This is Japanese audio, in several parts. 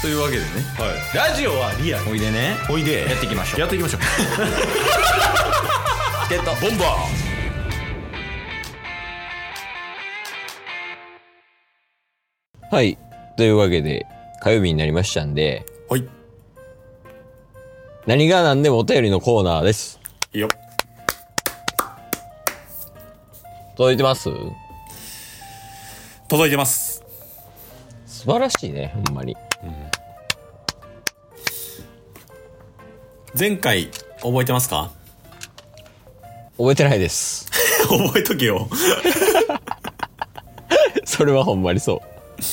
というわけでね、 はい、ラジオはリアル。 おいでね、 おいでやっていきましょう。 やっていきましょうゲットボンバはい。というわけで、火曜日になりましたんで、 ー。はい。 何が何でもお便りのコーナーです。 いいよ。 届いてます？ 届いてます。 素晴らしいね、ほんまに。 前回覚えてますか？ 覚えてないです。 覚えとけよ。 それはほんまにそう。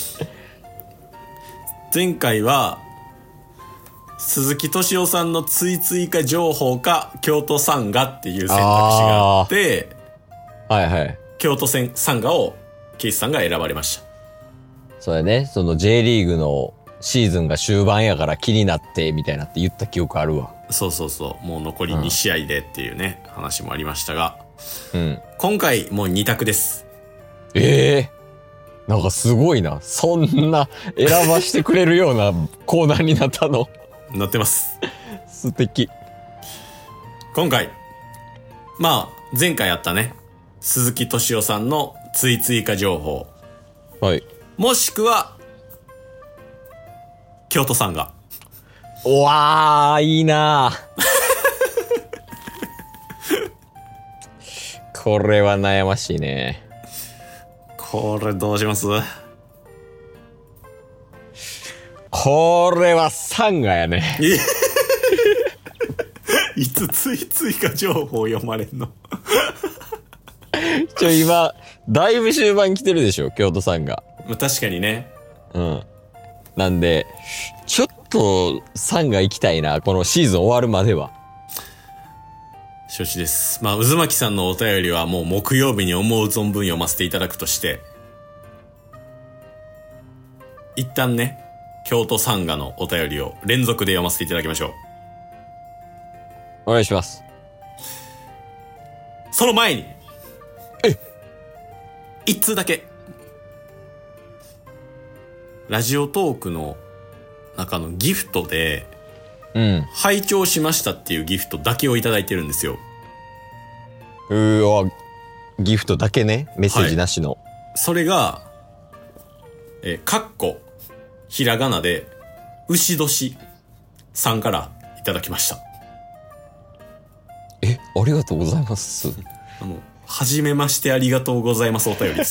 前回は鈴木敏夫さんのついついか情報か京都サンガっていう選択肢があってはいはい。 京都サンガをケイスさんが選ばれました。 そうやね。その J リーグのシーズンが終盤やから気になってみたいなって言った記憶あるわ。 そうそうそう、もう残り2試合でっていうね、話もありましたが、 うん。 今回もう2択です。 なんかすごいな。そんな選ばしてくれるようなコーナーになったの。 なってます。 素敵。 今回まあ前回あったね、鈴木敏夫さんのついついか情報、 はい。 もしくは京都サンガ。 うわー、いいなこれは悩ましいね。 これどうします？ これはサンガやね。 いつついついか情報読まれんの？ 今、だいぶ終盤来てるでしょ、京都サンガ。 確かにね。 うん。なんで、ちょっとサンガ行きたいな、このシーズン終わるまでは。 承知です。まあ渦巻さんのお便りはもう木曜日に思う存分読ませていただくとして、一旦ね京都サンガのお便りを連続で読ませていただきましょう。 お願いします。 その前に一通だけラジオトークの中のギフトでうん。 拝聴しましたっていうギフトだけをいただいてるんですよ。 ギフトだけね。メッセージなしの。 それがかっこひらがなで牛年さんからいただきました。 ありがとうございます。 はじめましてありがとうございますお便りです。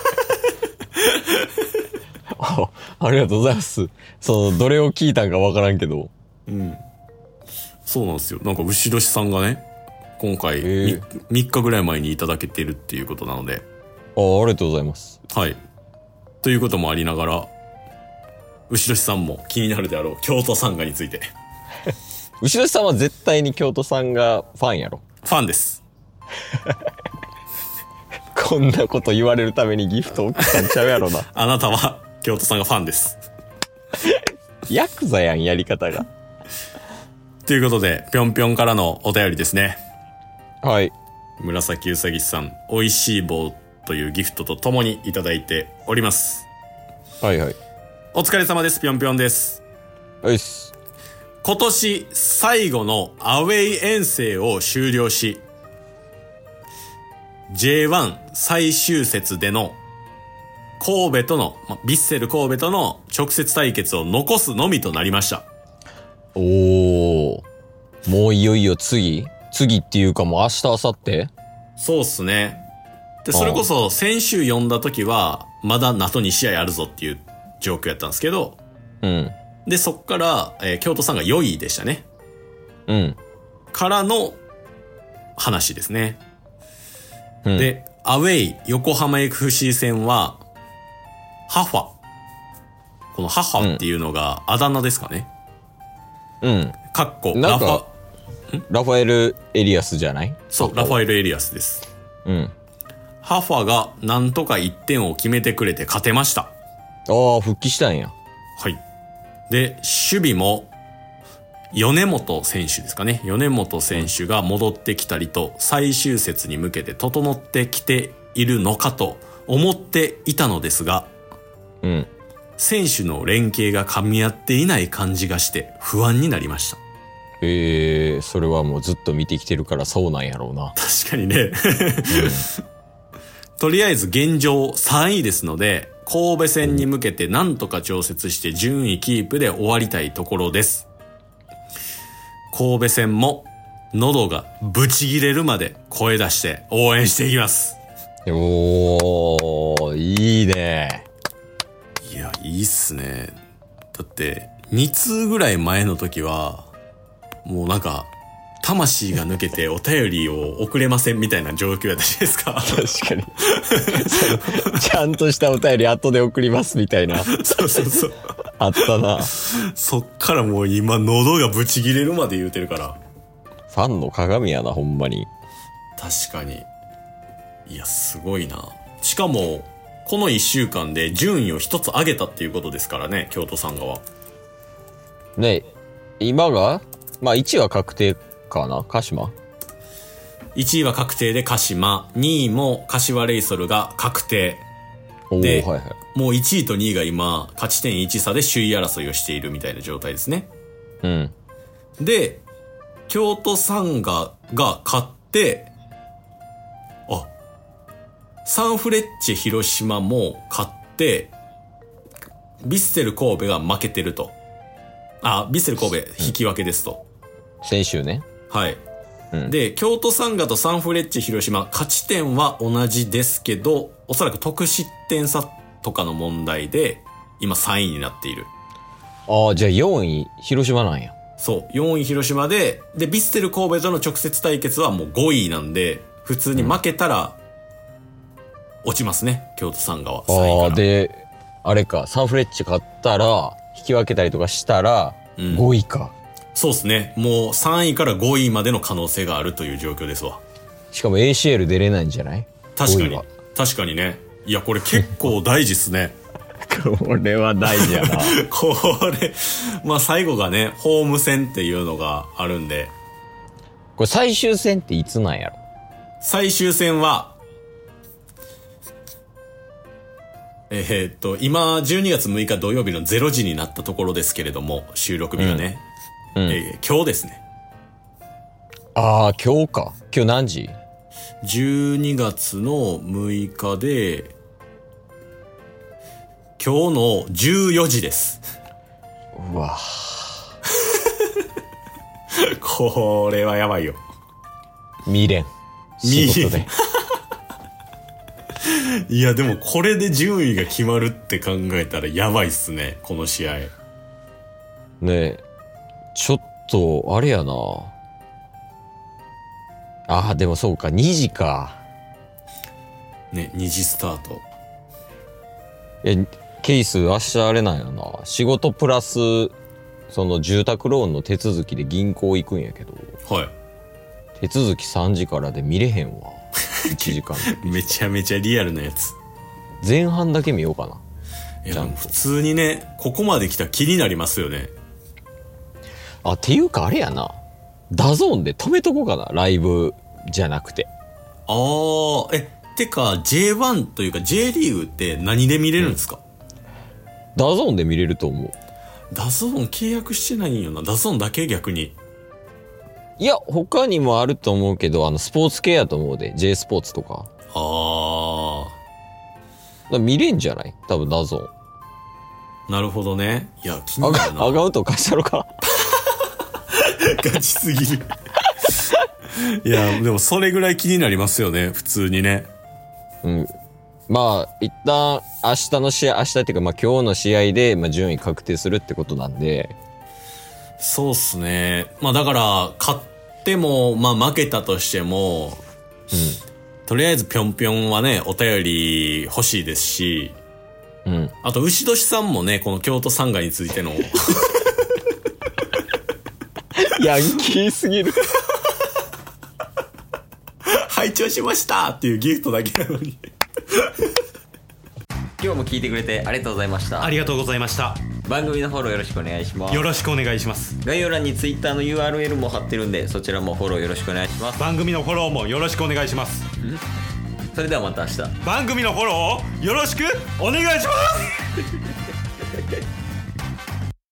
ありがとうございます。どれを聞いたんかわからんけど。 うん。そうなんですよ。なんか牛年さんがね、今回 3日ぐらい前にいただけてるっていうことなので。 ありがとうございます。 はい。ということもありながら、牛年さんも気になるであろう京都サンガについて。 牛年さんは絶対に京都さんがファンやろ。 ファンです。 こんなこと言われるためにギフト送ったんちゃうやろな。 あなたは京都さんがファンです。 ヤクザやん、やり方が。 ということで、ぴょんぴょんからのお便りですね。 はい。 紫うさぎさん、おいしい棒というギフトとともにいただいております。 はいはい。 お疲れ様です。ぴょんぴょんです。 よし。 今年最後のアウェイ遠征を終了し、J1 最終節での神戸との、ヴィッセル神戸との直接対決を残すのみとなりました。 おー。もういよいよ次っていうかもう明日明後日。 そうっすね。で、それこそ先週読んだ時は、まだNATO 2試合あるぞっていう状況やったんですけど、 うん。 で、そっから、京都さんが4位でしたね。 うん。 からの話ですね。 うん、 で、アウェイ横浜 FC 戦は、ハファ。このハファっていうのがあだ名ですかね。 うん。 かっこ、 なんかラファエル・エリアスじゃない？ そう、ラファエル・エリアスです。 うん。 ハファがなんとか1点を決めてくれて勝てました。 復帰したんや。 はい。で、守備も、米本選手ですかね。米本選手が戻ってきたりと、最終節に向けて整ってきているのかと思っていたのですが、 うん。 選手の連携が噛み合っていない感じがして不安になりました。 それはもうずっと見てきてるからそうなんやろうな。 確かにね。とりあえず現状3位ですので、神戸戦に向けて何とか調節して順位キープで終わりたいところです。神戸戦も喉がブチ切れるまで声出して応援していきます。 おー、いいね。 いや、いいっすね。だって2通ぐらい前の時はもうなんか魂が抜けてお便りを送れませんみたいな状況やったじゃないですか。 確かに。ちゃんとしたお便り後で送りますみたいな。 そうそうそう。 あったな。 そっからもう今喉がブチ切れるまで言うてるから。 ファンの鏡やな、ほんまに。 確かに。いや、すごいな。しかも、この1週間で順位を一つ上げたっていうことですからね、京都サンガは。 ね、今がまあ1は確定かな、鹿島。 1位は確定で鹿島、2位も柏レイソルが確定。で、 はいはい、 もう1位と2位が今、勝ち点1差で首位争いをしているみたいな状態ですね。 うん。 で、京都サンガが勝って、サンフレッチェ広島も勝って、ヴィッセル神戸が負けてると。ヴィッセル神戸引き分けですと。 先週ね。 はい。 うん、 で、京都サンガとサンフレッチェ広島、勝ち点は同じですけど、おそらく得失点差とかの問題で、今3位になっている。 じゃあ4位、広島なんや。 そう、4位広島で、ヴィッセル神戸との直接対決はもう5位なんで、普通に負けたら、落ちますね、京都サンガは。 で、あれか、サンフレッチェ勝ったら、引き分けたりとかしたら、5位か。 そうですね。もう3位から5位までの可能性があるという状況ですわ。 しかも ACL 出れないんじゃない？ 確かに。確かにね。いや、これ結構大事っすね。 これは大事やな。 これ、まあ最後がね、ホーム戦っていうのがあるんで。 これ最終戦っていつなんやろ？ 最終戦は、今12月6日土曜日の0時になったところですけれども、収録日がね、今日ですね。 今日か。今日何時？ 12 月の6日で、今日の14時です。 うわこれはやばいよ。 見れん。仕事で。 いや、でもこれで順位が決まるって考えたらやばいっすね、この試合。 ねえ、ちょっと、あれやな。でもそうか、2時か。 ね、2時スタート。 ケース明日あれなんやな。仕事プラス、その住宅ローンの手続きで銀行行くんやけど。 はい。 手続き3時からで見れへんわ。1時間。 めちゃめちゃリアルなやつ。 前半だけ見ようかな。 いや、普通にね、ここまで来たら気になりますよね。 っていうかあれやな。ダゾーンで止めとこうかな。ライブじゃなくて。 てか J1 というか J リーグって何で見れるんですか？ ダゾーンで見れると思う。 ダゾーン契約してないんよな。ダゾーンだけ逆に。 いや、他にもあると思うけど、スポーツ系やと思うで。J スポーツとか。見れんじゃない？多分ダゾーン。なるほどね。いや、気になるな。 アカウント貸したろか。 ガチすぎる。いや、でもそれぐらい気になりますよね、普通にね。 うん。まあ、一旦明日っていうか、まあ今日の試合で、順位確定するってことなんで。 そうっすね。まあだから、勝っても、まあ負けたとしても、とりあえずぴょんぴょんはね、お便り欲しいですし、あと、牛年さんもね、この京都サンガについての。 ヤンキーすぎる。 拝聴しましたっていうギフトだけなのに。 今日も聞いてくれてありがとうございました。 ありがとうございました。 番組のフォローよろしくお願いします。 よろしくお願いします。 概要欄に Twitter の URL も貼ってるんで、そちらもフォローよろしくお願いします。 番組のフォローもよろしくお願いします。 それではまた明日。 番組のフォローをよろしくお願いします。